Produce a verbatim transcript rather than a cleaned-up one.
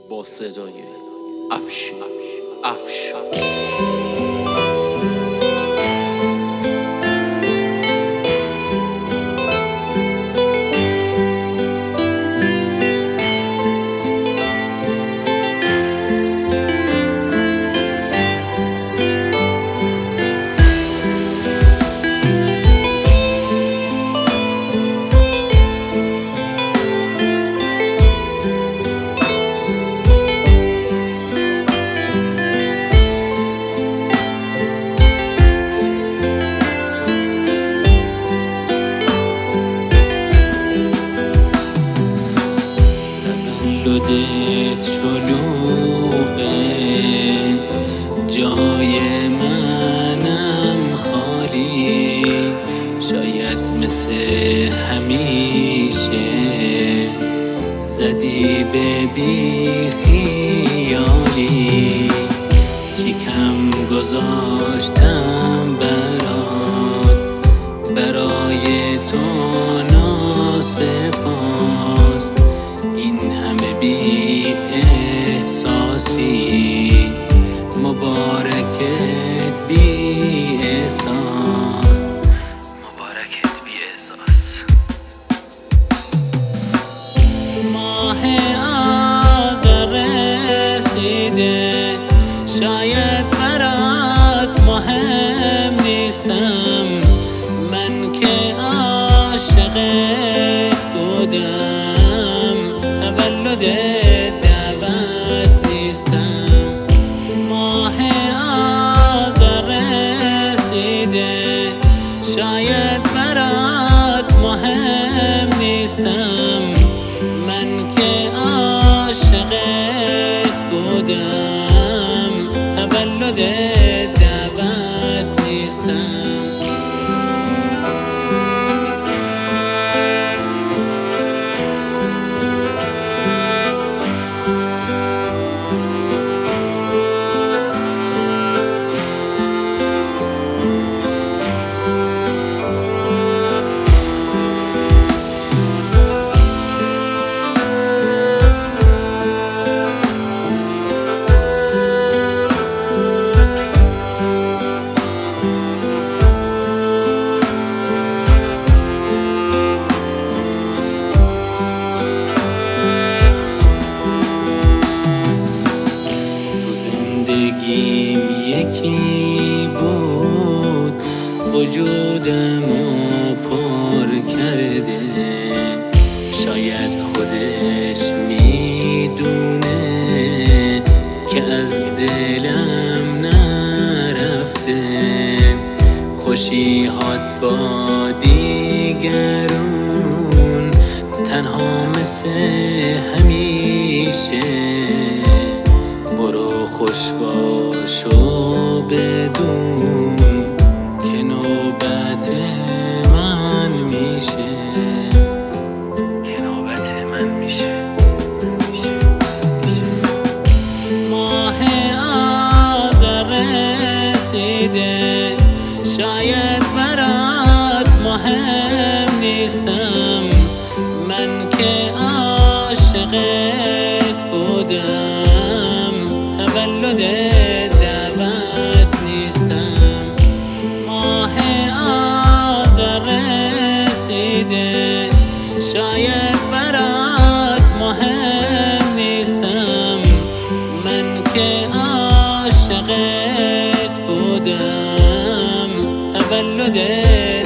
با صدای افشین افشین تولدت شلوغه، جای منم خالی، شاید مثل همیشه زدی به بی خیالی. چی کم گذاشتم برات، برای تو ناسپاس، این همه بی احساسی، مبارکت بی احساس، مبارکت بی احساس. ماه آذر رسیده، شاید برات مهم نیستم، من که عاشقت بودم، تولدت دعوت نیستم. ماه آذر رسیده، شاید برات مهم نیستم، من که عاشقت بودم، تولدت دعوت نیستم. زندگیم یکی بود، وجودمو پر کرده، شاید خودش میدونه که از دلم نرفته. خوشی‌هات با دیگرون، تنها مثل همیشه، برو خوش باش و بدون که نوبت من میشه، که نوبت من میشه. ماه آذر رسیده، شاید برات مهم نیستم، من که عاشقت بودم، تولدت دعوت نیستم. ماه آذر رسیده، شاید برات مهم نیستم، من که عاشقت بودم، تولدت